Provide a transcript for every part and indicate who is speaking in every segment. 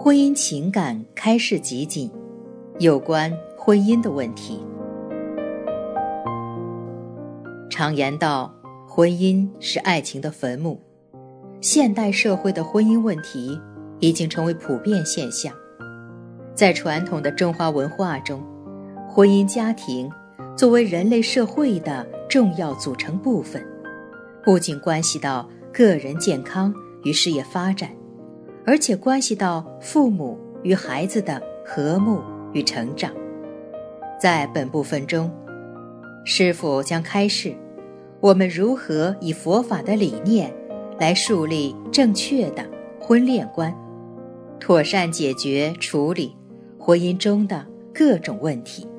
Speaker 1: 婚姻情感开示集锦，有关婚姻的问题。常言道，婚姻是爱情的坟墓。现代社会的婚姻问题已经成为普遍现象。在传统的中华文化中，婚姻家庭作为人类社会的重要组成部分，不仅关系到个人健康与事业发展，而且关系到父母与孩子的和睦与成长。在本部分中，师父将开示我们如何以佛法的理念来树立正确的婚恋观，妥善解决处理婚姻中的各种问题。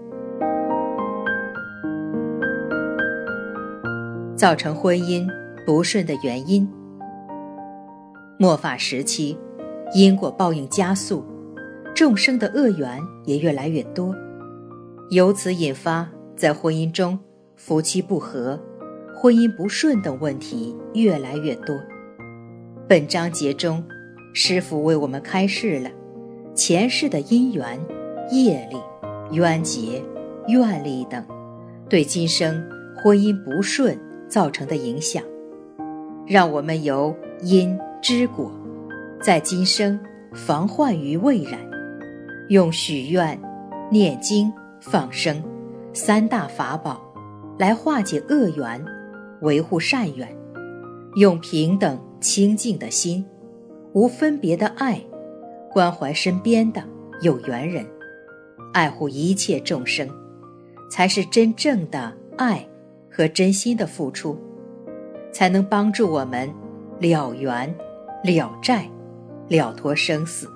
Speaker 1: 造成婚姻不顺的原因。末法时期，因果报应加速，众生的恶缘也越来越多，由此引发在婚姻中夫妻不和、婚姻不顺等问题越来越多。本章节中，师父为我们开示了前世的因缘、业力、冤结、愿力等对今生婚姻不顺造成的影响，让我们由因知果，在今生防患于未然，用许愿、念经、放生三大法宝来化解恶缘，维护善缘，用平等清净的心，无分别的爱，关怀身边的有缘人，爱护一切众生，才是真正的爱和真心的付出，才能帮助我们了缘、了债、了脱生死。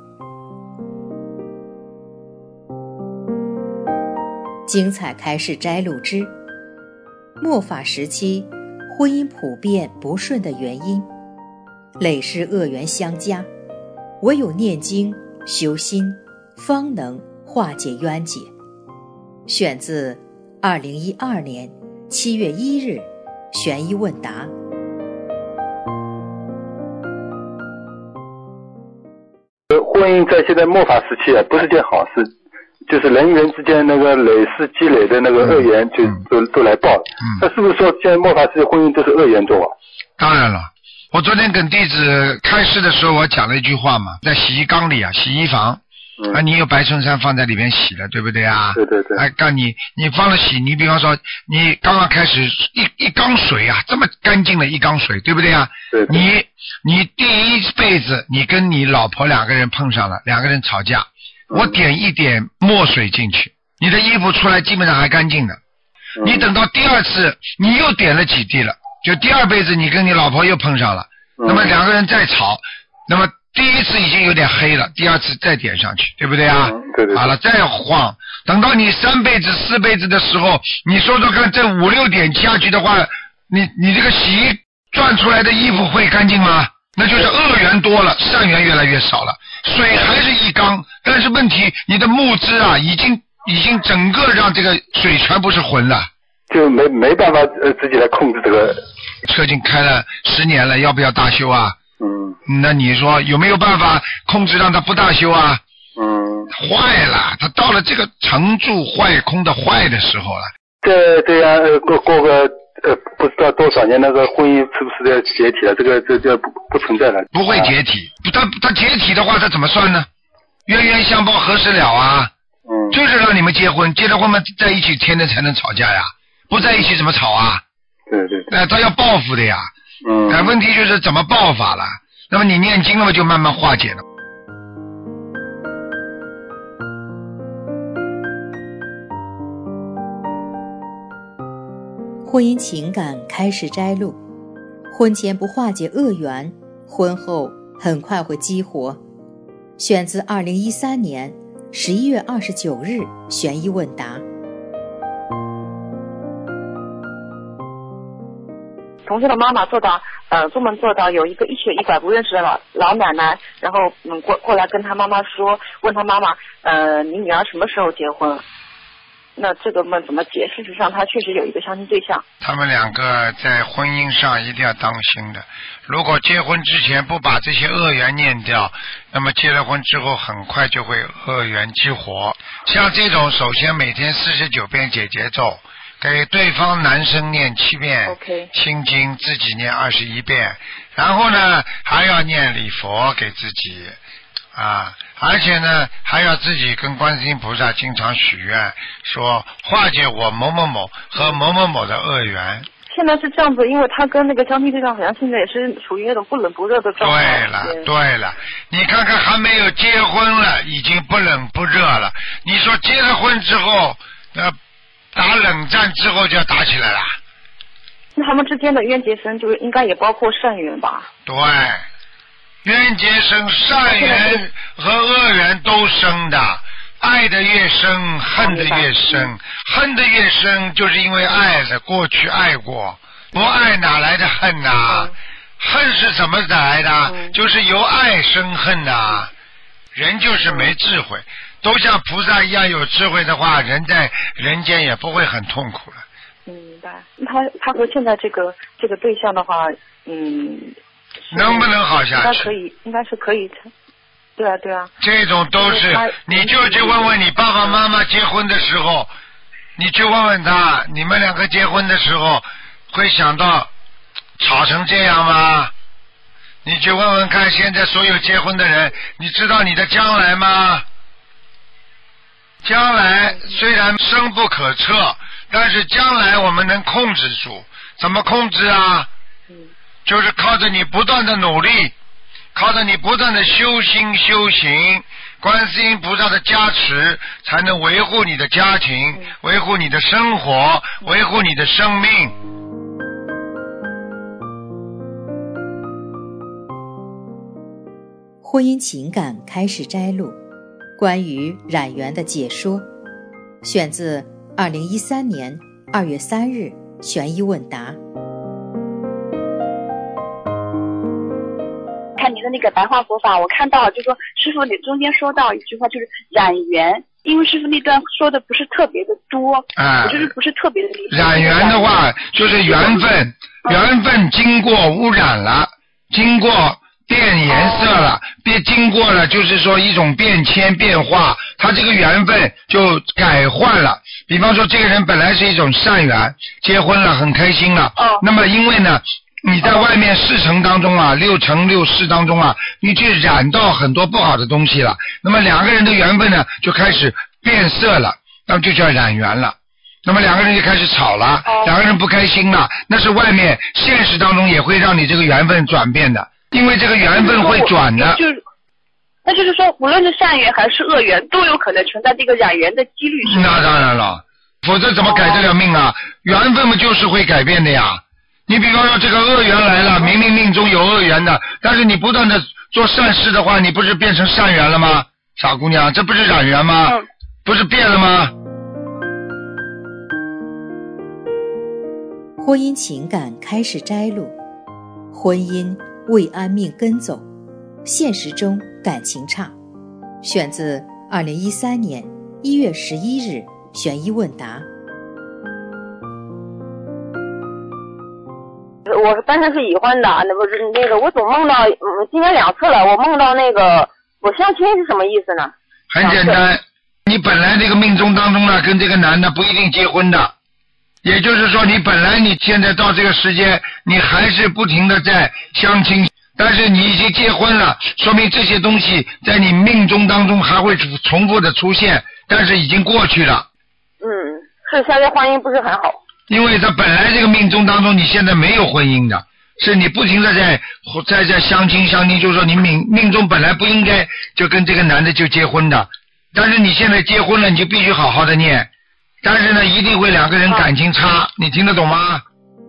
Speaker 1: 精彩开示摘录之末法时期婚姻普遍不顺的原因，累世恶缘相加，唯有念经修心方能化解冤结。选自2012年7月1日悬疑问答。
Speaker 2: 婚姻在现在末法时期不是件好事，就是人与人之间那个累世积累的那个恶缘都来报。那是不是说现在末法时期婚姻都是恶缘多啊？
Speaker 3: 当然了，我昨天跟弟子开示的时候，我讲了一句话嘛，在洗衣缸里洗衣房你有白衬衫放在里边洗了，对不对啊？
Speaker 2: 对对对。
Speaker 3: 干你放了洗，你比方说你刚刚开始一缸水这么干净的一缸水，对不对啊？
Speaker 2: 对对。
Speaker 3: 你第一辈子你跟你老婆两个人碰上了，两个人吵架，我点一点墨水进去，你的衣服出来基本上还干净的。你等到第二次你又点了几滴了，就第二辈子你跟你老婆又碰上了，那么两个人再吵，那么第一次已经有点黑了，第二次再点上去，对不对啊？
Speaker 2: 对对。
Speaker 3: 好了，再晃，等到你3辈子4辈子的时候，你说说看，这5、6点下去的话，你这个洗衣转出来的衣服会干净吗？那就是恶缘多了，善缘越来越少了。水还是一缸，但是问题你的木质已经整个让这个水全部是浑了，
Speaker 2: 就没办法自己来控制这个。
Speaker 3: 车已经开了10年了，要不要大修啊？那你说有没有办法控制让它不大修啊？坏了，它到了这个成住坏空的坏的时候了。
Speaker 2: 这样过个不知道多少年，那个婚姻是不是要解体了？这个不存在了。
Speaker 3: 不会解体，它解体的话，它怎么算呢？冤冤相报何时了啊？就是让你们结婚了婚嘛，在一起天天才能吵架呀，不在一起怎么吵啊？
Speaker 2: 对对。
Speaker 3: 他要报复的呀。问题就是怎么报法了？那么你念经了嘛，就慢慢化解了。
Speaker 1: 婚姻情感开始摘录，婚前不化解恶缘，婚后很快会激活。选自2013年11月29日悬疑问答。
Speaker 4: 同学的妈妈做梦做到有一个一瘸一拐不认识的老奶奶，然后过来跟他妈妈说，问他妈妈你女儿什么时候结婚？ 那这个梦怎么解？事实上，他确实有一个相亲对象。
Speaker 3: 他们两个在婚姻上一定要当心的。如果结婚之前不把这些恶缘念掉，那么结了婚之后很快就会恶缘激活。像这种，首先每天49遍解结咒，给对方男生念7遍
Speaker 4: OK
Speaker 3: 心经，自己念21遍，然后呢还要念礼佛给自己啊，而且呢还要自己跟观世音菩萨经常许愿，说化解我某某某和某某某的恶缘。
Speaker 4: 现在是这样子，因为他跟那个相亲对象好像现在也是属于那种不冷不热的状态。
Speaker 3: 对了，你看看还没有结婚了，已经不冷不热了。你说结了婚之后，打冷战之后就要打起来了。
Speaker 4: 那他们之间的冤结生，就是应该也包括善缘吧？
Speaker 3: 对，冤结生，善缘和恶缘都生的。爱的越深，恨的越深，恨的越深，就是因为爱了，过去爱过，不爱哪来的恨啊？恨是怎么来的？就是由爱生恨啊。人就是没智慧，都像菩萨一样有智慧的话，人在人间也不会很痛苦了。
Speaker 4: 明白。他和现在这个对象的话，
Speaker 3: 能不能好下去？
Speaker 4: 应该是可以。对啊，
Speaker 3: 这种都是，你就去问问你爸爸妈妈结婚的时候，你去问问他，你们两个结婚的时候会想到吵成这样吗？你去问问看，现在所有结婚的人，你知道你的将来吗？将来虽然深不可测，但是将来我们能控制住。怎么控制啊？就是靠着你不断的努力，靠着你不断的修心修行，观世音菩萨的加持，才能维护你的家庭，维护你的生活，维护你的生命。
Speaker 1: 婚姻情感开示摘录，关于染缘的解说，选自2013年2月3日悬疑问答。
Speaker 5: 看您的那个白话佛法，我看到就说师父你中间说到一句话，就是染缘，因为师父那段说的不是特别的多，我就是不是特别的理解。
Speaker 3: 染缘的话就是缘分，缘分经过污染了，经过变颜色了，经过了就是说一种变迁变化，他这个缘分就改换了。比方说这个人本来是一种善缘，结婚了很开心了，那么因为呢你在外面4层当中啊，6层6世当中啊，你去染到很多不好的东西了，那么两个人的缘分呢就开始变色了，那么就叫染缘了。那么两个人就开始吵了，两个人不开心了，那是外面现实当中也会让你这个缘分转变的，因为这个缘分会转的。
Speaker 5: 那就是说无论是善缘还是恶缘都有可能存在这个染缘的几率。
Speaker 3: 那当然了，否则怎么改得了命啊？缘分嘛就是会改变的呀。你比方说这个恶缘来了，明明命中有恶缘的，但是你不断的做善事的话，你不是变成善缘了吗？傻姑娘，这不是染缘吗？不是变了吗？
Speaker 1: 婚姻情感开示摘录，婚姻未安命根走，现实中感情差，选自2013年1月11日悬疑问答。
Speaker 6: 我本身是已婚的，那个我总梦到，今年2次了，我梦到那个我相亲是什么意思呢？
Speaker 3: 很简单，你本来这个命中当中呢，跟这个男的不一定结婚的，也就是说你本来你现在到这个时间，你还是不停的在相亲，但是你已经结婚了，说明这些东西在你命中当中还会重复的出现，但是已经过去了。
Speaker 6: 是现在婚姻不是很好。
Speaker 3: 因为他本来这个命中当中你现在没有婚姻的，是你不停的在相亲，就是说你命中本来不应该就跟这个男的就结婚的，但是你现在结婚了，你就必须好好的念，但是呢一定会两个人感情差，你听得懂吗？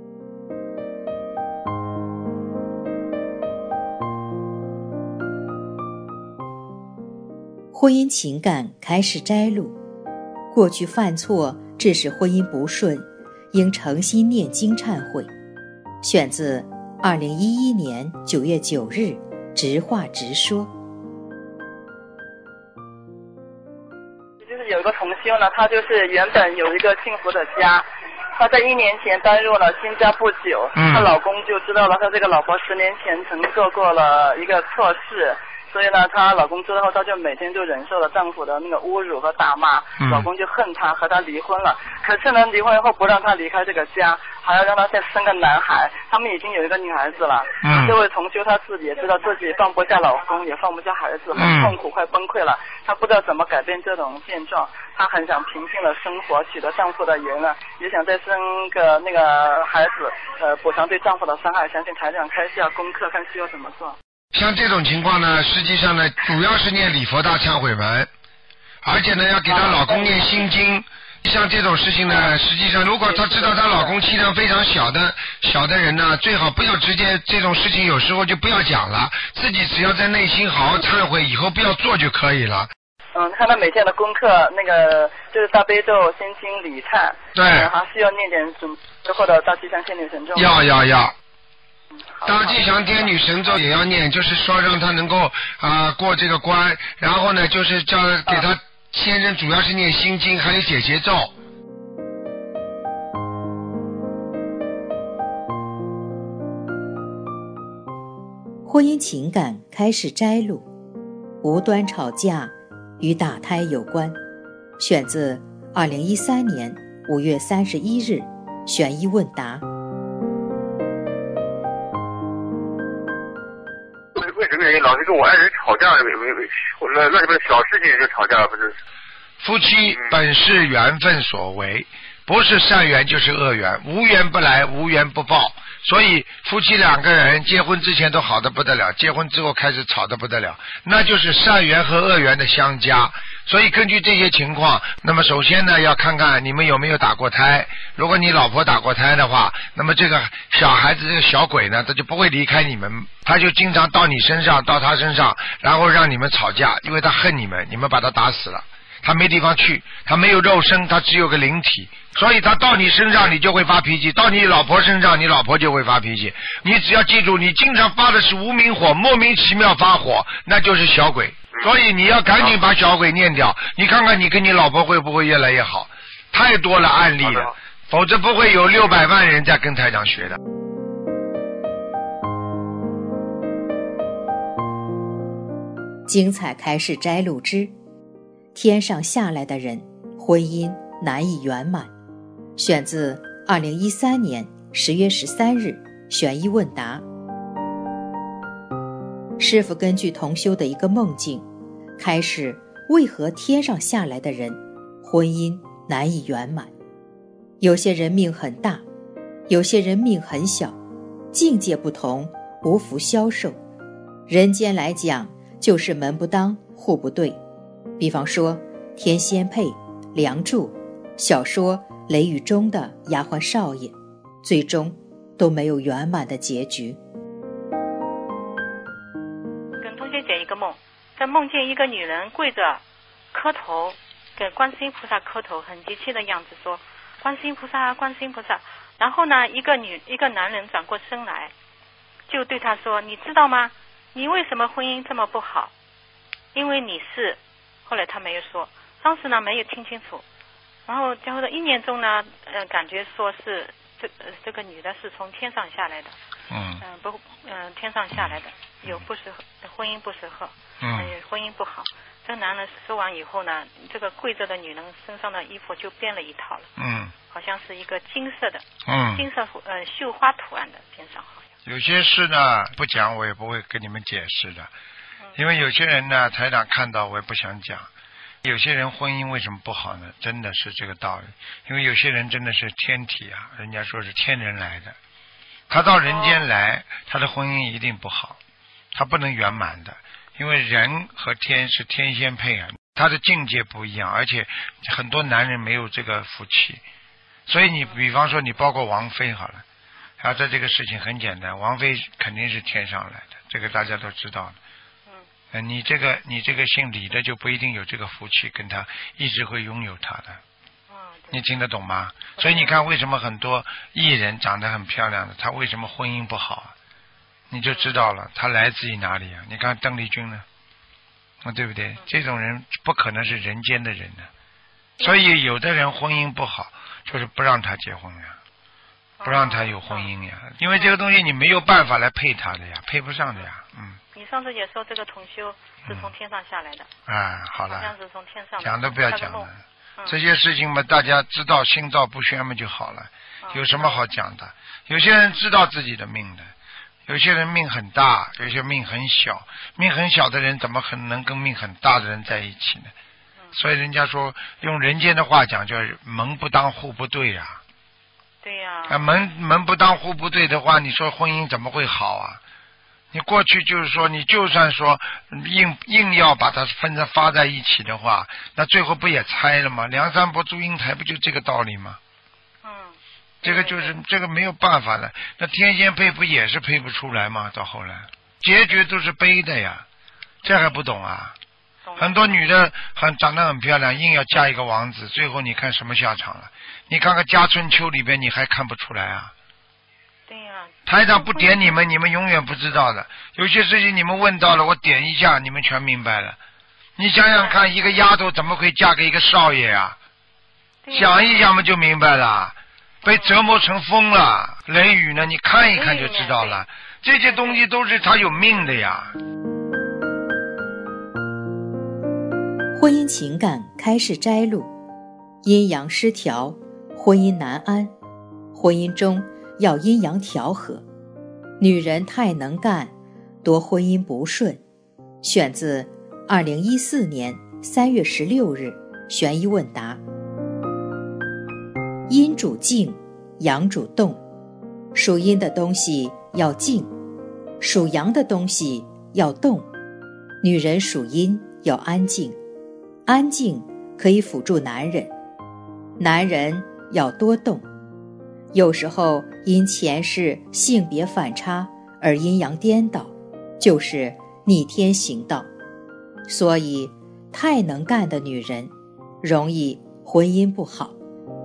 Speaker 1: 婚姻情感开示摘录，过去犯错致使婚姻不顺，应诚心念经忏悔，选自2011年9月9日直话直说。
Speaker 4: 就是有一个同
Speaker 7: 修呢，她就是原本有一个幸福的家，她在1年前搬入了新家不久，她老公就知道了她这个老婆10年前曾做过了一个错事。所以呢，她老公知道后，她就每天就忍受了丈夫的那个侮辱和打骂，老公就恨她，和她离婚了。可是呢，离婚后不让她离开这个家，还要让她再生个男孩。他们已经有一个女孩子了。这位同修她自己也知道自己放不下老公，也放不下孩子，很痛苦，快崩溃了。她不知道怎么改变这种现状，她很想平静的生活，取得丈夫的原谅，也想再生个那个孩子，补偿对丈夫的伤害。相信台长开下功课，看需要怎么做。
Speaker 3: 像这种情况呢，实际上呢，主要是念礼佛大忏悔文，而且呢，要给她老公念心经。像这种事情呢，实际上如果她知道她老公气量非常小的人呢，最好不要直接这种事情，有时候就不要讲了，自己只要在内心好好忏悔，以后不要做就可以了。
Speaker 7: 看他每天的功课，那个就是大悲咒、心经、礼忏，
Speaker 3: 对，
Speaker 7: 还需要念点之后的大吉祥天女神咒。
Speaker 3: 要。大吉祥天女神咒也要念，就是说让他能够过这个关，然后呢就是叫给他先生主要是念心经，还有解结咒。
Speaker 1: 婚姻情感开始摘录，无端吵架与打胎有关，选自2013年5月31日悬疑问答。
Speaker 8: 为什么原因老是跟我爱人吵架？那什么小事情就吵架，不是？
Speaker 3: 夫妻本是缘分所为，不是善缘就是恶缘，无缘不来，无缘不报。所以夫妻两个人结婚之前都好得不得了，结婚之后开始吵得不得了，那就是善缘和恶缘的相加。所以根据这些情况，那么首先呢，要看看你们有没有打过胎。如果你老婆打过胎的话，那么这个小孩子这个小鬼呢，他就不会离开你们，他就经常到你身上，到他身上，然后让你们吵架，因为他恨你们，你们把他打死了，他没地方去，他没有肉身，他只有个灵体，所以他到你身上你就会发脾气，到你老婆身上你老婆就会发脾气。你只要记住，你经常发的是无名火，莫名其妙发火，那就是小鬼。所以你要赶紧把小鬼念掉，你看看你跟你老婆会不会越来越好。太多了案例了，否则不会有600万人在跟台长学的。
Speaker 1: 精彩开示摘录之天上下来的人，婚姻难以圆满，选自2013年10月13日悬疑问答。师父根据同修的一个梦境，开示为何天上下来的人婚姻难以圆满。有些人命很大，有些人命很小，境界不同，无福消受。人间来讲，就是门不当户不对。比方说天仙配、梁祝，小说《雷雨》中的丫鬟少爷，最终都没有圆满的结局。
Speaker 9: 跟同学讲一个梦，在梦见一个女人跪着磕头，给观世音菩萨磕头，很急切的样子说观世音菩萨，观世音菩萨。然后呢，一个男人转过身来，就对她说，你知道吗？你为什么婚姻这么不好？因为你是，后来他没有说，当时呢没有听清楚。然后然后的1年中呢，感觉说是这个女的是从天上下来的，天上下来的，有不适合，婚姻不适合，婚姻不好。这男人说完以后呢，这个跪着的女人身上的衣服就变了一套了，好像是一个金色的，金色绣花图案的边上好像。
Speaker 3: 有些事呢不讲我也不会跟你们解释的，因为有些人呢台长看到我也不想讲。有些人婚姻为什么不好呢？真的是这个道理，因为有些人真的是天体啊，人家说是天人来的，他到人间来，他的婚姻一定不好，他不能圆满的，因为人和天是天仙配啊，他的境界不一样，而且很多男人没有这个福气，所以你比方说你包括王菲好了，他的这个事情很简单，王菲肯定是天上来的，这个大家都知道的。你这个姓李的就不一定有这个福气，跟他一直会拥有他的。你听得懂吗？所以你看为什么很多艺人长得很漂亮的，他为什么婚姻不好，你就知道了，他来自于哪里啊？你看邓丽君呢，对不对？这种人不可能是人间的人呢， 所以有的人婚姻不好，就是不让他结婚呀，不让他有婚姻呀，因为这个东西你没有办法来配他的呀，配不上的呀。
Speaker 9: 你上次也说这个同修是从天上下来的。
Speaker 3: 好了，
Speaker 9: 好像是从天上的。
Speaker 3: 讲都不要讲了，这些事情嘛，大家知道心照不宣嘛就好了，有什么好讲的？有些人知道自己的命的，有些人命很大，有些命很小，命很小的人怎么可能跟命很大的人在一起呢？所以人家说用人间的话讲叫门不当户不对呀。
Speaker 9: 对呀。
Speaker 3: 门不当户不对的话，你说婚姻怎么会好啊？你过去就是说，你就算说硬要把它发在一起的话，那最后不也拆了吗？梁山伯祝英台不就这个道理吗？这个就是这个没有办法的。那天仙配不也是配不出来吗？到后来结局都是悲的呀，这还不懂啊？很多女的长得很漂亮，硬要嫁一个王子，最后你看什么下场了？你看看《家春秋》里边，你还看不出来啊？
Speaker 9: 对呀。
Speaker 3: 台长不点你们永远不知道的。有些事情你们问到了，我点一下，你们全明白了。你想想看，一个丫头怎么会嫁给一个少爷啊？想一想嘛就明白了。被折磨成疯了，雷雨呢？你看一看就知道了。这些东西都是他有命的呀。
Speaker 1: 婚姻情感开示摘录：阴阳失调，婚姻难安。婚姻中要阴阳调和，女人太能干，多婚姻不顺。选自2014年3月16日悬疑问答。阴主静，阳主动，属阴的东西要静，属阳的东西要动。女人属阴要安静，安静可以辅助男人，男人要多动。有时候因前世性别反差而阴阳颠倒，就是逆天行道。所以太能干的女人容易婚姻不好。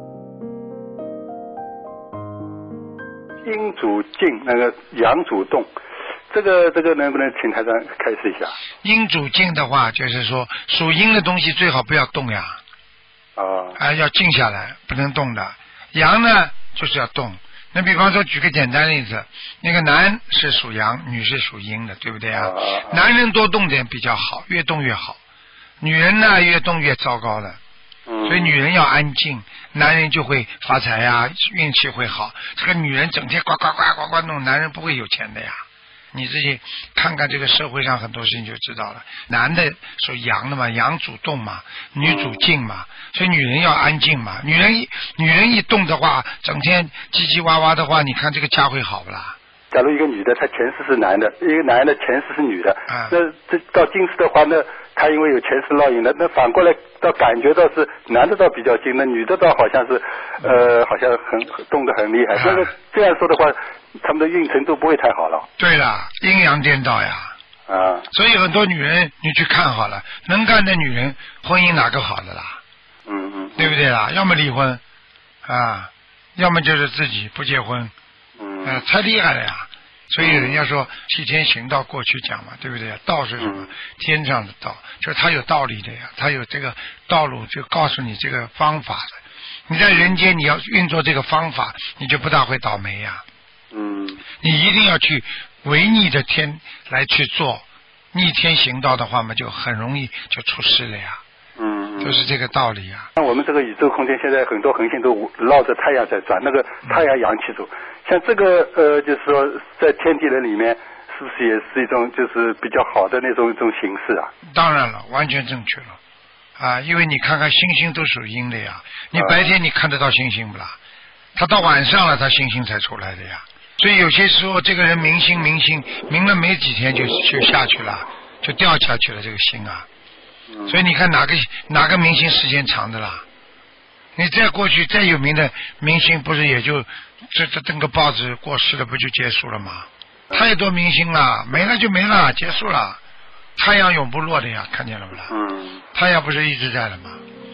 Speaker 2: 阴主静，那个阳主动，这个能不能请台长开示一下？
Speaker 3: 阴主静的话，就是说属阴的东西最好不要动呀，要静下来，不能动的。阳呢就是要动。那比方说举个简单例子，那个男是属阳，女是属阴的，对不对啊？男人多动点比较好，越动越好。女人呢越动越糟糕的。所以女人要安静，男人就会发财呀，运气会好。这个女人整天呱呱呱呱呱弄，男人不会有钱的呀。你自己看看这个社会上很多事情就知道了。男的属阳的嘛，阳主动嘛，女主静嘛，所以女人要安静嘛。女人一动的话，整天叽叽哇哇的话，你看这个家会好不啦？
Speaker 2: 假如一个女的她前世是男的，一个男的前世是女的，那这到今世的话，那他因为有前世烙印的，那反过来倒感觉到是男的倒比较静，那女的倒好像是好像很动得很厉害。那个这样说的话，他们的运程都不会太好了。
Speaker 3: 对了，阴阳颠倒呀。所以很多女人你去看好了，能干的女人婚姻哪个好的啦？对不对啦？要么离婚要么就是自己不结婚。太厉害了呀！所以人家说替天行道，过去讲嘛，对不对？道是什么？天上的道，就是它有道理的呀，它有这个道路，就告诉你这个方法的。你在人间你要运作这个方法，你就不大会倒霉呀。你一定要去违逆着天来去做，逆天行道的话嘛，就很容易就出事了呀。就是这个道理啊。
Speaker 2: 像我们这个宇宙空间，现在很多恒星都绕着太阳在转，那个太阳阳气走。像这个就是说在天地人里面，是不是也是一种就是比较好的那种一种形式啊？
Speaker 3: 当然了，完全正确了因为你看看星星都属阴的呀，你白天你看得到星星不啦？他到晚上了，他星星才出来的呀。所以有些时候这个人明星明了没几天就下去了，就掉下去了这个星啊。所以你看哪个明星时间长的啦？你再过去再有名的明星，不是也就这登个报纸过世了，不就结束了吗？太多明星了，没了就没了，结束了。太阳永不落的呀，看见了不啦？太阳不是一直在的吗？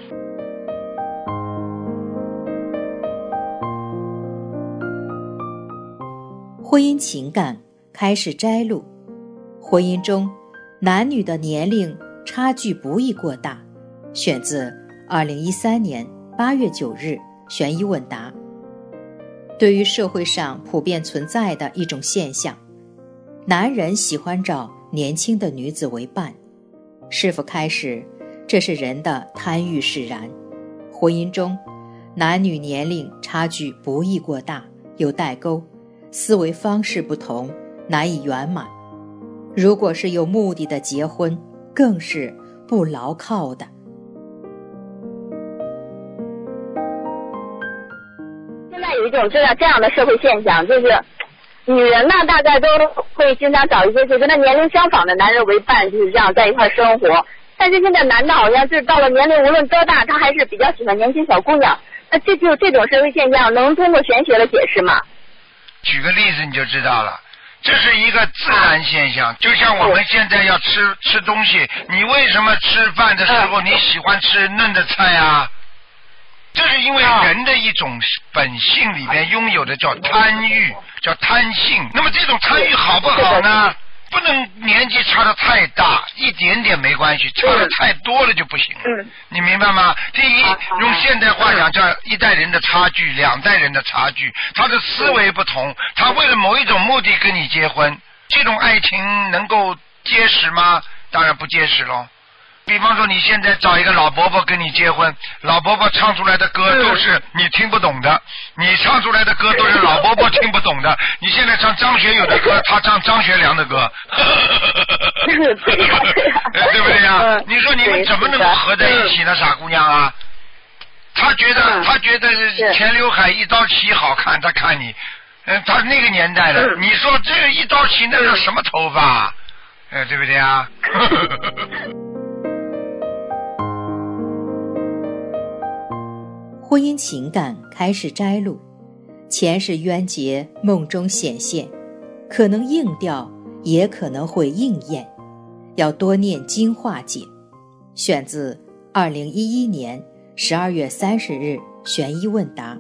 Speaker 1: 婚姻情感开始摘录：婚姻中男女的年龄差距不宜过大，选自 2013年8月9日悬疑问答。对于社会上普遍存在的一种现象，男人喜欢找年轻的女子为伴，是否开始这是人的贪欲使然？婚姻中男女年龄差距不宜过大，有代沟，思维方式不同，难以圆满。如果是有目的的结婚，更是不牢靠的。
Speaker 6: 现在有一种这样的社会现象，就是女人呢大概都会经常找一些就跟她年龄相仿的男人为伴，就是这样在一块生活。但是现在男的好像是到了年龄无论多大，他还是比较喜欢年轻小姑娘。那这种社会现象能通过玄学来解释吗？
Speaker 3: 举个例子你就知道了，这是一个自然现象，就像我们现在要吃东西，你为什么吃饭的时候你喜欢吃嫩的菜啊？这是因为人的一种本性里面拥有的叫贪欲，叫贪性。那么这种贪欲好不好呢？不能年纪差得太大，一点点没关系，差得太多了就不行了。你明白吗？第一，用现代话讲叫一代人的差距，两代人的差距，他的思维不同，他为了某一种目的跟你结婚，这种爱情能够结实吗？当然不结实咯。比方说你现在找一个老伯伯跟你结婚，老伯伯唱出来的歌都是你听不懂的，你唱出来的歌都是老伯伯听不懂的。你现在唱张学友的歌，他唱张学良的歌，对不对呀？你说你们怎么能够合在一起呢，傻姑娘啊？他觉得前刘海一刀齐好看，他看你，他那个年代的，你说这个一刀齐那是什么头发？对不对啊？
Speaker 1: 婚姻情感开始摘录，前世冤结梦中显现，可能应调，也可能会应验，要多念经化解。选自2011年12月30日悬疑问答。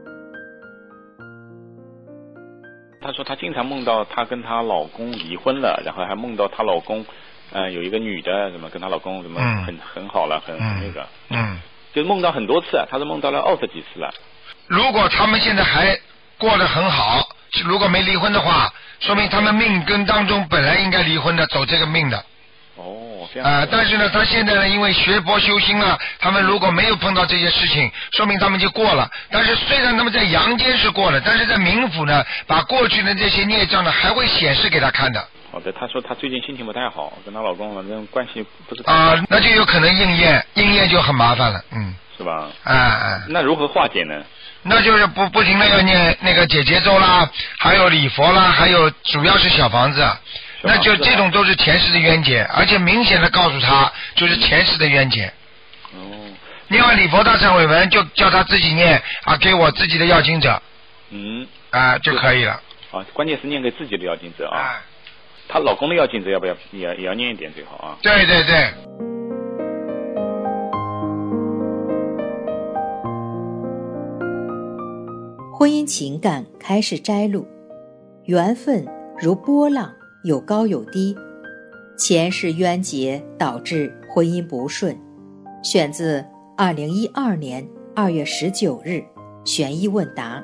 Speaker 10: 她说她经常梦到她跟她老公离婚了，然后还梦到她老公有一个女的怎么跟她老公怎么很好了，很那个就梦到很多次，她是梦到了20几次了。
Speaker 3: 如果他们现在还过得很好，如果没离婚的话，说明他们命根当中本来应该离婚的，走这个命的。这样但是呢，他现在呢，因为学佛修心了，他们如果没有碰到这些事情，说明他们就过了。但是虽然他们在阳间是过了，但是在冥府呢，把过去的这些孽障呢，还会显示给他看的。
Speaker 10: 好的，她说她最近心情不太好，跟她老公反正关系不是
Speaker 3: 那就有可能应验就很麻烦了，
Speaker 10: 是吧？那如何化解呢？
Speaker 3: 那就是不停的要念那个解结咒啦，还有礼佛啦，还有主要是小房子，那就这种都是前世的冤结，而且明显的告诉他就是前世的冤结。念完礼佛大忏悔文就叫他自己念给我自己的要经者，就可以了。
Speaker 10: 关键是念给自己的要经者她老公的要经者要不要也要念一点最好啊？
Speaker 3: 对对对。
Speaker 1: 婚姻情感开始摘录，缘分如波浪，有高有低，前世冤结导致婚姻不顺。选自2012年2月19日悬疑问答。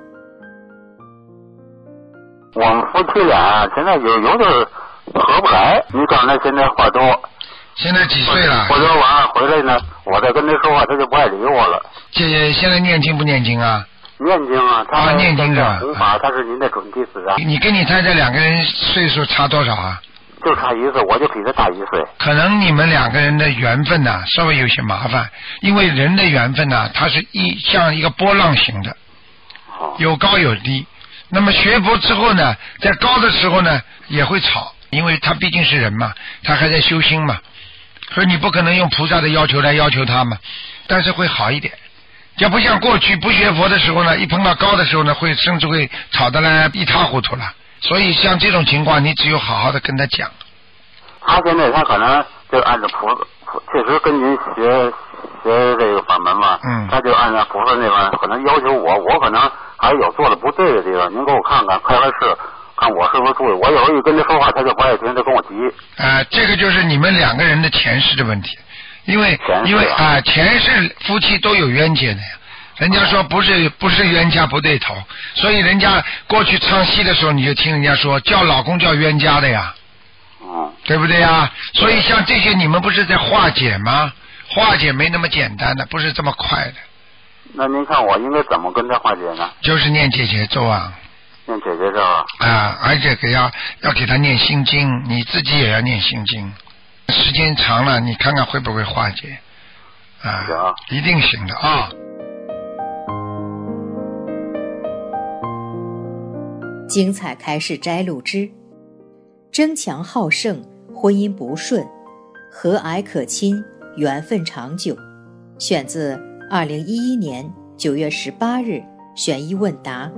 Speaker 2: 我们夫妻俩现在有点合不来，你刚才现在话多。
Speaker 3: 现在几岁了？
Speaker 2: 我昨晚回来呢，我在跟他说话，他就不爱理我了。
Speaker 3: 现在念经不念经啊？
Speaker 2: 念经啊，他
Speaker 3: 念经的
Speaker 2: 弘法，他是您的准弟子啊。
Speaker 3: 你跟你太太两个人岁数差多少啊？
Speaker 2: 就差1岁，我就比他大1岁。
Speaker 3: 可能你们两个人的缘分呢，稍微有些麻烦，因为人的缘分呢，它是像一个波浪形的，有高有低。那么学佛之后呢，在高的时候呢也会吵，因为他毕竟是人嘛，他还在修心嘛，所以你不可能用菩萨的要求来要求他嘛，但是会好一点。就不像过去不学佛的时候呢，一碰到高的时候呢，甚至会吵得来一塌糊涂了。所以像这种情况，你只有好好的跟他讲。
Speaker 2: 他现在他可能就按照菩萨，确实跟您学这个法门嘛，他就按照菩萨那边可能要求我可能还有做的不对的地方，您给我看看，开示，看我是不是对。我有一跟他说话，他就不爱听，他跟我急。
Speaker 3: 这个就是你们两个人的前世的问题。 因为钱是夫妻都有冤结的呀。人家说不是冤家不对头，所以人家过去唱戏的时候，你就听人家说叫老公叫冤家的呀，对不对呀？所以像这些你们不是在化解吗？化解没那么简单的，不是这么快的。
Speaker 11: 那您看我应该怎么跟他化解呢？
Speaker 3: 就是念解结咒啊。
Speaker 11: 念解结咒啊。
Speaker 3: 而且要给他念心经，你自己也要念心经。时间长了，你看看会不会化解？一定行的啊。
Speaker 1: 精彩开示摘录之：争强好胜，婚姻不顺，和蔼可亲，缘分长久。选自2011年9月18日悬疑问答。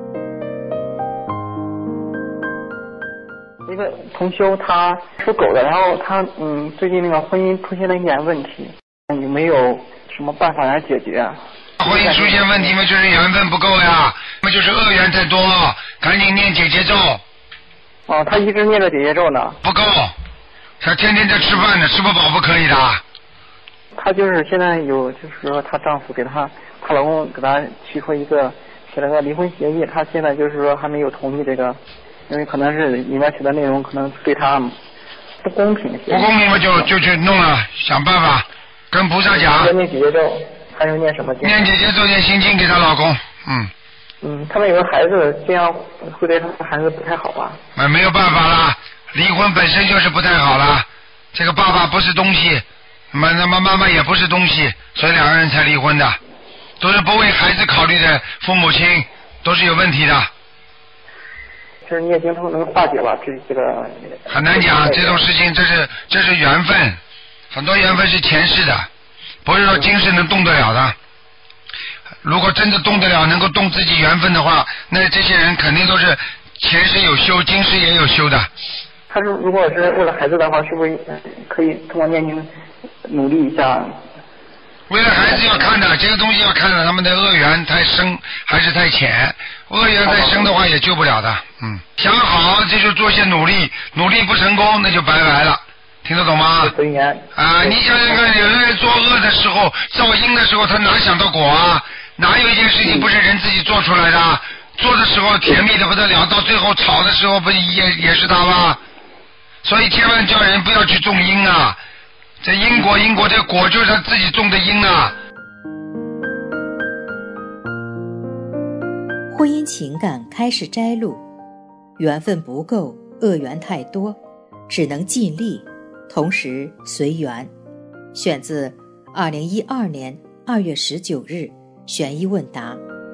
Speaker 12: 一个同修他属狗的，然后他最近那个婚姻出现了一点问题，有没有什么办法来解决？
Speaker 3: 婚姻出现问题嘛，就是缘分不够呀，那就是恶缘太多，赶紧念解结咒。
Speaker 12: 他一直念着解结咒呢。
Speaker 3: 不够，他天天在吃饭呢，吃不饱不可以的。
Speaker 12: 她就是现在就是说她丈夫她老公给她提出写了个离婚协议，她现在就是说还没有同意这个，因为可能是里面写的内容可能对她不公平。
Speaker 3: 不公平嘛就去弄了，想办法跟菩萨讲。
Speaker 12: 念解结咒。还是念什么经？
Speaker 3: 念姐姐做念心经给她老公。
Speaker 12: 他们有个孩子，这样会对他孩子不太好吧？
Speaker 3: 没有办法了，离婚本身就是不太好了。这个爸爸不是东西，妈妈也不是东西，所以两个人才离婚的，都是不为孩子考虑的父母亲，都是有问题的。
Speaker 12: 就是念经他们能化解吧？这个
Speaker 3: 很难讲，这种事情这是缘分，很多缘分是前世的。不是说今世能动得了的，如果真的动得了，能够动自己缘分的话，那这些人肯定都是前世有修，今世也有修的。
Speaker 12: 他说，如果是为了孩子的话，是不是可以通过念经努力一下？
Speaker 3: 为了孩子要看的，这个东西要看的，他们的恶缘太深还是太浅。恶缘太深的话也救不了的。想好这就做些努力，努力不成功那就拜拜了。听得懂吗？你想想看，有的人作恶的时候，造因的时候，他哪想到果啊？哪有一件事情不是人自己做出来的？做的时候甜蜜的不得了，到最后吵的时候不也是他吗？所以千万叫人不要去种因啊！这因果这个果就是他自己种的因啊。
Speaker 1: 婚姻情感开始摘录：缘分不够，恶缘太多，只能尽力。同时随缘。选自2012年2月19日悬疑问答。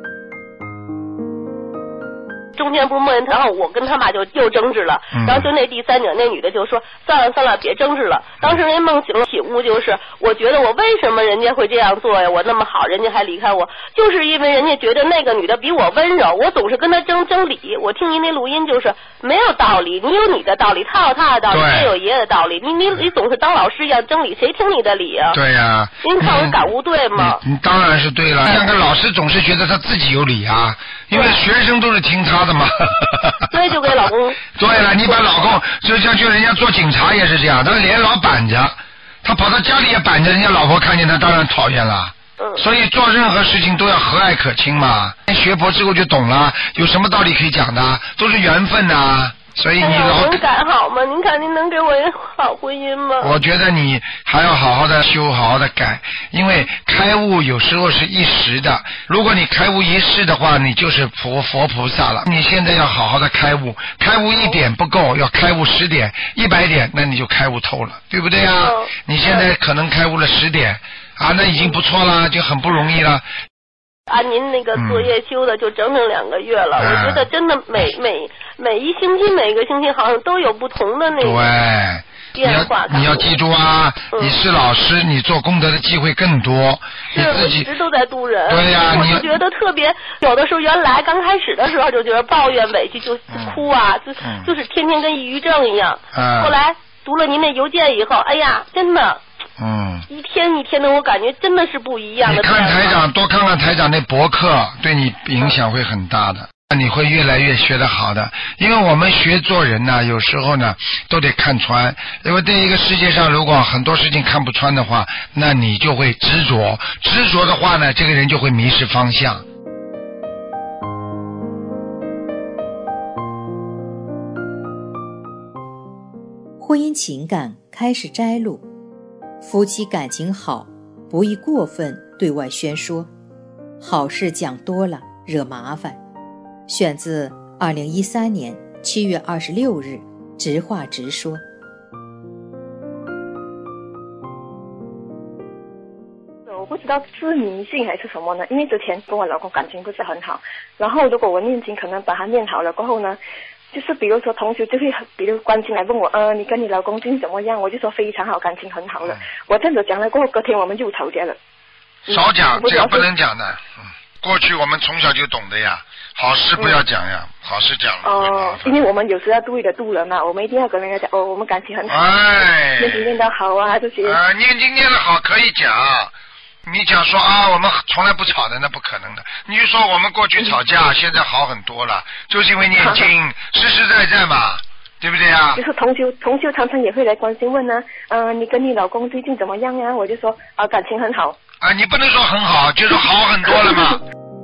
Speaker 13: 中间不是梦见，然后我跟他妈就又争执了，然后就那第三者那女的就说算了别争执了。当时人梦醒了，醒悟就是我觉得我为什么人家会这样做呀？我那么好，人家还离开我，就是因为人家觉得那个女的比我温柔，我总是跟她争理。我听您那录音就是没有道理，你有你的道理，他有他的道理，爷有爷的道理，你总是当老师一样争理，谁听你的理啊？
Speaker 3: 对呀。
Speaker 13: 您看我感悟对吗？
Speaker 3: 你当然是对了。像个老师总是觉得他自己有理啊，因为学生都是听他的嘛。
Speaker 13: 所以就给老公。
Speaker 3: 对了，你把老公就像人家做警察也是这样，他脸老板着，他跑到家里也板着，人家老婆看见他当然讨厌了。所以做任何事情都要和蔼可亲嘛。学佛之后就懂了，有什么道理可以讲的，都是缘分啊。所以你
Speaker 13: 老能改好吗？您看您能给我一好婚姻吗？
Speaker 3: 我觉得你还要好好的修，好好的改，因为开悟有时候是一时的，如果你开悟一世的话，你就是佛菩萨了。你现在要好好的开悟，开悟1点不够，要开悟10点、100点，那你就开悟透了，对不对啊？你现在可能开悟了10点啊，那已经不错了，就很不容易了。
Speaker 13: 您那个作业修的就整2个月了，我觉得真的每一星期每个星期好像都有不同的那个变化。
Speaker 3: 你要记住啊，你是老师，你做功德的机会更多。
Speaker 13: 是，我一直都在度人。
Speaker 3: 对呀，
Speaker 13: 我就觉得特别，有的时候原来刚开始的时候就觉得抱怨委屈就哭啊，就是天天跟抑郁症一样。后来读了您那邮件以后，哎呀，真的。一天一天的，我感觉真的是不一样的。
Speaker 3: 你看台长，多看看台长那博客，对你影响会很大的。 你会越来越学得好的。因为我们学做人呢，有时候呢都得看穿，因为在一个世界上如果很多事情看不穿的话，那你就会执着，执着的话呢，这个人就会迷失方向。
Speaker 1: 婚姻情感开始摘录，夫妻感情好，不宜过分对外宣说，好事讲多了惹麻烦。选自2013年7月26日，直话直说。
Speaker 14: 我不知道是迷信还是什么呢，因为之前跟我老公感情不是很好，然后如果我念经可能把他念好了过后呢，就是比如说同学就会比如关心来问我，你跟你老公最近怎么样？我就说非常好，感情很好了。我这样子讲了过后，隔天我们就吵架了。
Speaker 3: 少讲，这个不能讲的。过去我们从小就懂的呀，好事不要讲呀，好事讲了。
Speaker 14: 因为我们有时要度人嘛，我们一定要跟人家讲，我们感情很好，念经念得好啊这些。
Speaker 3: 念经念得好可以讲。你讲说我们从来不吵的，那不可能的。你就说我们过去吵架，现在好很多了，就是因为念经，实实在在嘛，对不对啊？
Speaker 14: 就是同修常常也会来关心问呢，你跟你老公最近怎么样呀？我就说感情很好。
Speaker 3: 你不能说很好，就是好很多了嘛。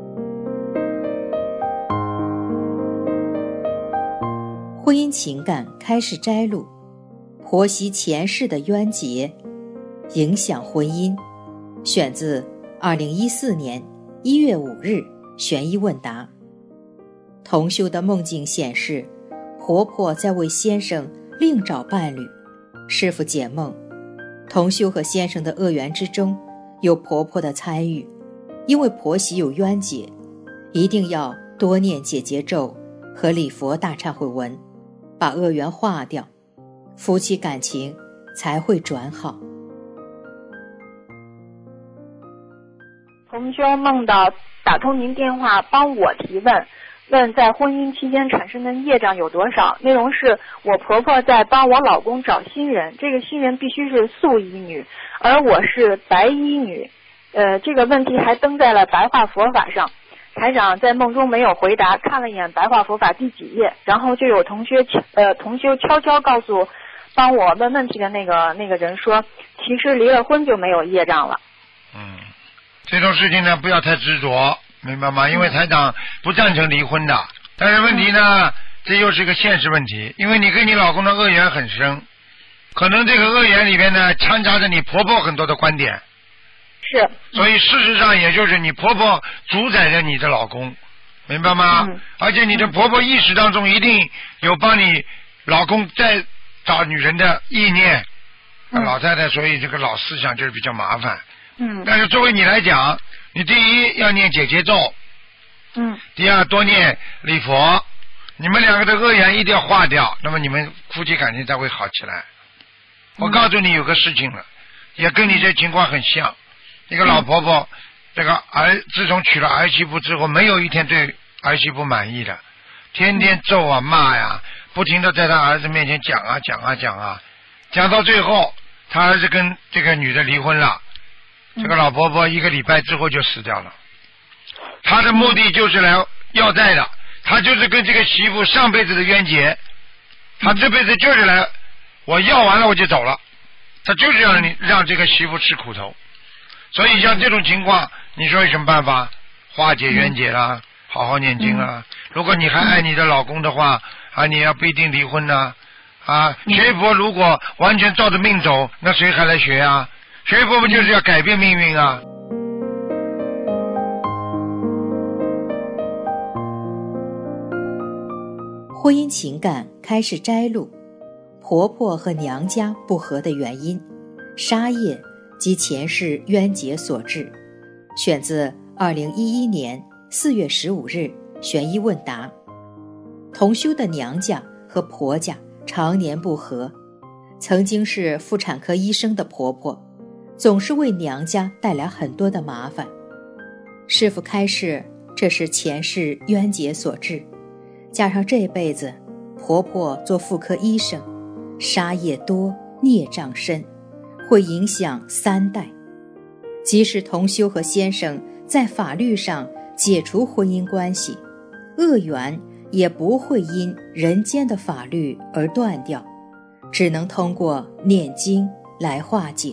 Speaker 1: 婚姻情感开始摘录，婆媳前世的冤结影响婚姻。选自2014年1月5日悬疑问答。同修的梦境显示，婆婆在为先生另找伴侣。师父解梦，同修和先生的恶缘之中有婆婆的参与，因为婆媳有冤结，一定要多念解结咒和礼佛大忏悔文，把恶缘化掉，夫妻感情才会转好。
Speaker 15: 同修梦到打通您电话帮我提问，问在婚姻期间产生的业障有多少，内容是我婆婆在帮我老公找新人，这个新人必须是素衣女，而我是白衣女。这个问题还登在了白话佛法上，台长在梦中没有回答，看了一眼白话佛法第几页，然后就有同修悄悄告诉帮我问问题的那个人说，其实离了婚就没有业障了。
Speaker 3: 这种事情呢，不要太执着，明白吗？因为台长不赞成离婚的，但是问题呢，这又是个现实问题，因为你跟你老公的恶缘很深，可能这个恶缘里边呢掺杂着你婆婆很多的观点，
Speaker 15: 是，
Speaker 3: 所以事实上也就是你婆婆主宰着你的老公，明白吗？而且你的婆婆意识当中一定有帮你老公在找女人的意念，老太太，所以这个老思想就是比较麻烦。但是作为你来讲，你第一要念解结咒，第二多念礼佛，你们两个的恶缘一定要化掉，那么你们夫妻感情才会好起来。我告诉你有个事情了，也跟你这情况很像，一个老婆婆，这个自从娶了儿媳妇之后，没有一天对儿媳妇满意的，天天咒啊骂呀，不停的在他儿子面前讲啊，讲到最后，他儿子跟这个女的离婚了。这个老婆婆1个礼拜之后就死掉了，她的目的就是来要债的，她就是跟这个媳妇上辈子的冤结，她这辈子就是来我要完了我就走了，她就是让这个媳妇吃苦头。所以像这种情况，你说有什么办法化解冤结啦？好好念经啦。如果你还爱你的老公的话你要不一定离婚呢学佛如果完全照着命走，那谁还来学啊？学佛不就是要改变命运啊？
Speaker 1: 婚姻情感开始摘录，婆婆和娘家不和的原因，杀业及前世冤结所致。选自2011年4月15日悬疑问答。同修的娘家和婆家常年不和，曾经是妇产科医生的婆婆总是为娘家带来很多的麻烦。师父开示，这是前世冤结所致，加上这辈子婆婆做妇科医生，杀业多，孽障深，会影响3代。即使同修和先生在法律上解除婚姻关系， 恶缘也不会因人间的法律而断掉，只能通过念经来化解。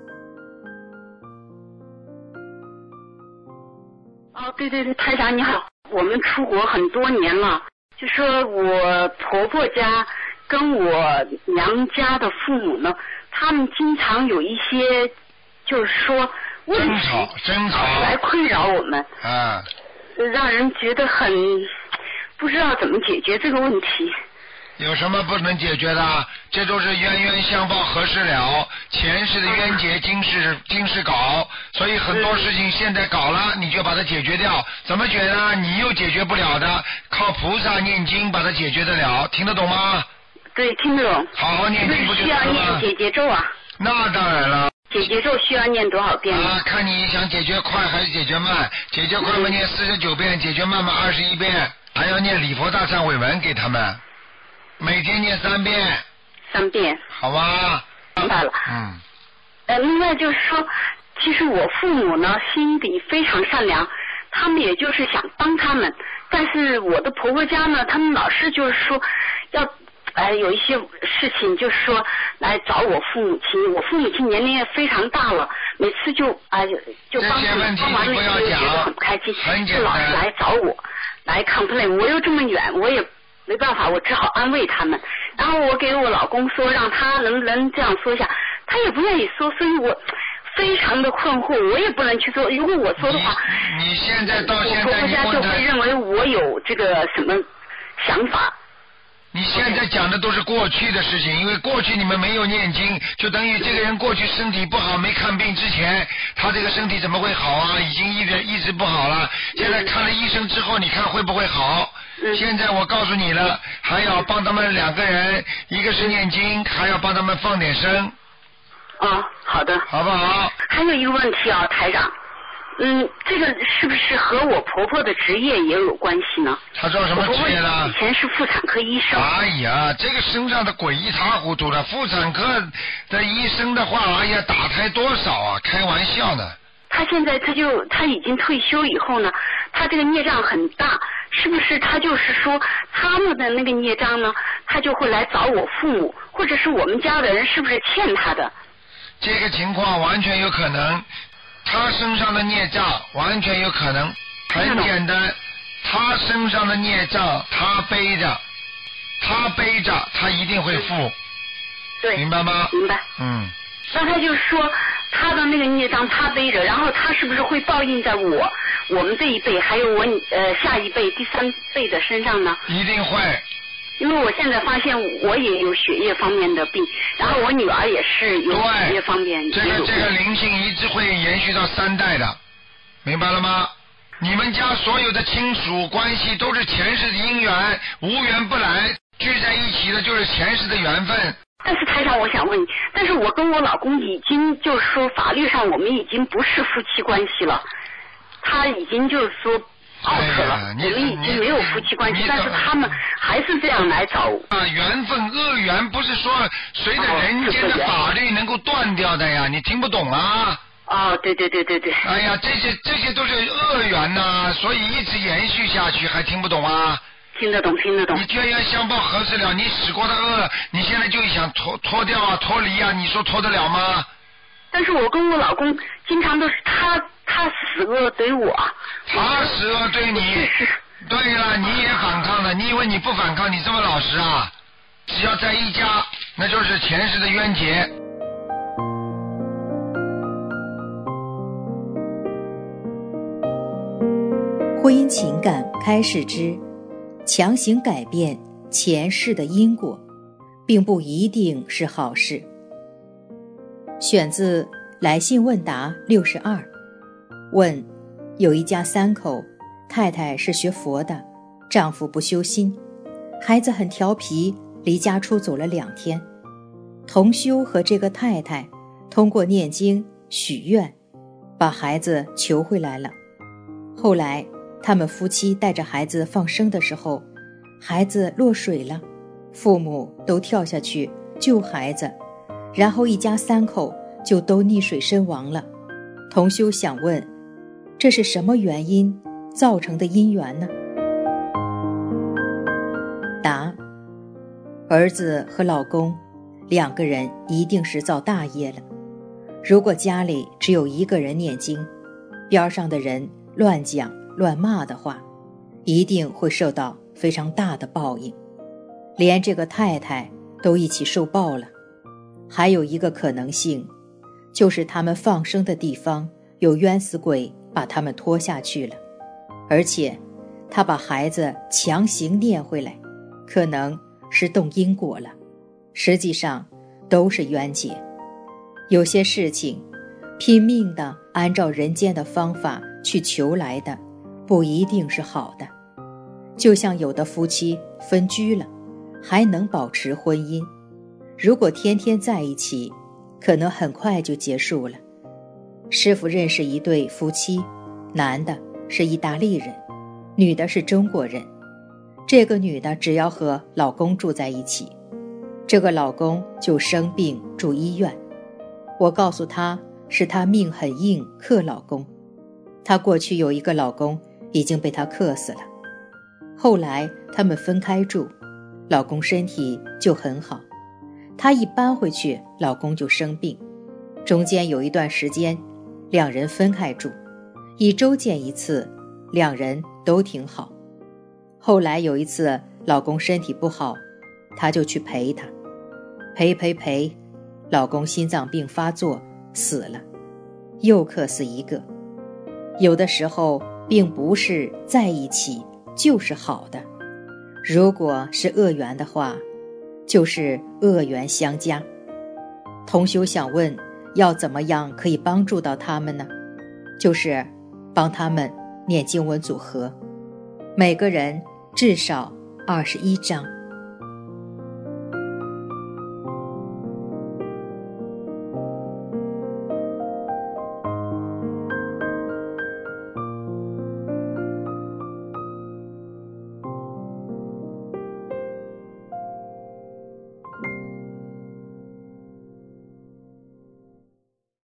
Speaker 16: 对对对，台长你好，我们出国很多年了，就说我婆婆家跟我娘家的父母呢，他们经常有一些就是说问题
Speaker 3: 争吵
Speaker 16: 来困扰我们，让人觉得很不知道怎么解决这个问题。
Speaker 3: 有什么不能解决的？这都是冤冤相报何时了，前世的冤结今世搞，所以很多事情现在搞了你就把它解决掉。怎么解呢？你又解决不了的，靠菩萨念经把它解决得了，听得懂吗？
Speaker 16: 对，听得懂。
Speaker 3: 好好念经不就
Speaker 16: 需要念解结咒啊？
Speaker 3: 那当然了。
Speaker 16: 解结咒需要念多少遍？
Speaker 3: 看你想解决快还是解决慢。解决快嘛念49遍，解决慢嘛21遍，还要念礼佛大忏悔文给他们，每天念3遍。
Speaker 16: 3遍。
Speaker 3: 好吧。
Speaker 16: 明白了。另外就是说，其实我父母呢心底非常善良，他们也就是想帮他们，但是我的婆婆家呢，他们老是就是说要有一些事情就是说来找我父母亲，我父母亲年龄也非常大了，每次就帮他们帮完了以后就觉得很不开心，就老是来找我来 complain， 我又这么远，我也没办法，我只好安慰他们。然后我给我老公说让他能不能这样说一下，他也不愿意说，所以我非常的困惑，我也不能去做。如果我说的话，
Speaker 3: 你现在到现在
Speaker 16: 我婆婆家就会认为我有这个什么想法。
Speaker 3: 你现在讲的都是过去的事情，因为过去你们没有念经，就等于这个人过去身体不好，没看病之前，他这个身体怎么会好啊？已经一直不好了。现在看了医生之后，你看会不会好？现在我告诉你了，还要帮他们2个人，一个是念经，还要帮他们放点生。
Speaker 16: 好的，
Speaker 3: 好不好？
Speaker 16: 还有一个问题啊，台长。这个是不是和我婆婆的职业也有关系呢？
Speaker 3: 她做什么职业呢？
Speaker 16: 我婆婆以前是妇产科医生。
Speaker 3: 哎呀，这个身上的鬼一塌糊涂了。妇产科的医生的话，哎呀，打胎多少啊？开玩笑呢。
Speaker 16: 她现在她已经退休以后呢，她这个孽障很大，是不是她就是说他们的那个孽障呢，她就会来找我父母，或者是我们家的人是不是欠她的？
Speaker 3: 这个情况完全有可能。他身上的孽障完全有可能，很简单，他身上的孽障他背着，他一定会负。
Speaker 16: 对，
Speaker 3: 明白吗？
Speaker 16: 明白。那他就说他的那个孽障他背着，然后他是不是会报应在我们这一辈，还有我下一辈第3辈的身上呢？
Speaker 3: 一定会。
Speaker 16: 因为我现在发现我也有血液方面的病，然后我女儿也是有血液方面
Speaker 3: 这个灵性一直会延续到3代的，明白了吗？你们家所有的亲属关系都是前世的姻缘，无缘不来，聚在一起的就是前世的缘分。
Speaker 16: 但是台长，我想问你，但是我跟我老公已经就是说法律上我们已经不是夫妻关系了，他已经就是说out了，我们已经没有夫妻关系，但是他们还是这样来找我。
Speaker 3: 缘分恶缘不是说随着人间的法律能够断掉的呀，你听不懂啊？
Speaker 16: 对。
Speaker 3: 哎呀，这些都是恶缘呐，所以一直延续下去，还听不懂啊？
Speaker 16: 听得懂。
Speaker 3: 你冤冤相报何时了？你使过的恶，你现在就想脱掉啊，脱离啊，你说脱得了吗？
Speaker 16: 但是我跟我老公经常都是他死恶对我，
Speaker 3: 他死恶对你，对了，你也反抗了，你以为你不反抗，你这么老实啊？只要在一家，那就是前世的冤结。
Speaker 1: 婚姻情感开始之强行改变前世的因果，并不一定是好事。选自来信问答62。问：有一家3口，太太是学佛的，丈夫不修心，孩子很调皮，离家出走了2天。同修和这个太太通过念经许愿，把孩子求回来了。后来他们夫妻带着孩子放生的时候，孩子落水了，父母都跳下去救孩子，然后一家3口就都溺水身亡了。同修想问，这是什么原因造成的因缘呢？ 答：儿子和老公2个人一定是造大业了。如果家里只有1个人念经，边上的人乱讲乱骂的话，一定会受到非常大的报应，连这个太太都一起受报了。还有一个可能性，就是他们放生的地方有冤死鬼把他们拖下去了，而且他把孩子强行念回来，可能是动因果了，实际上都是冤结。有些事情拼命地按照人间的方法去求来的，不一定是好的。就像有的夫妻分居了，还能保持婚姻，如果天天在一起，可能很快就结束了。师父认识一对夫妻，男的是意大利人，女的是中国人。这个女的只要和老公住在一起，这个老公就生病住医院。我告诉她是她命很硬，克老公。她过去有一个老公已经被她克死了，后来他们分开住，老公身体就很好，她一搬回去，老公就生病。中间有一段时间2人分开住，1周见1次，2人都挺好。后来有一次老公身体不好，她就去陪他，陪，老公心脏病发作死了，又克死1个。有的时候并不是在一起就是好的，如果是恶缘的话，就是恶缘相加。同修想问，要怎么样可以帮助到他们呢？就是帮他们念经文组合，每个人至少21章。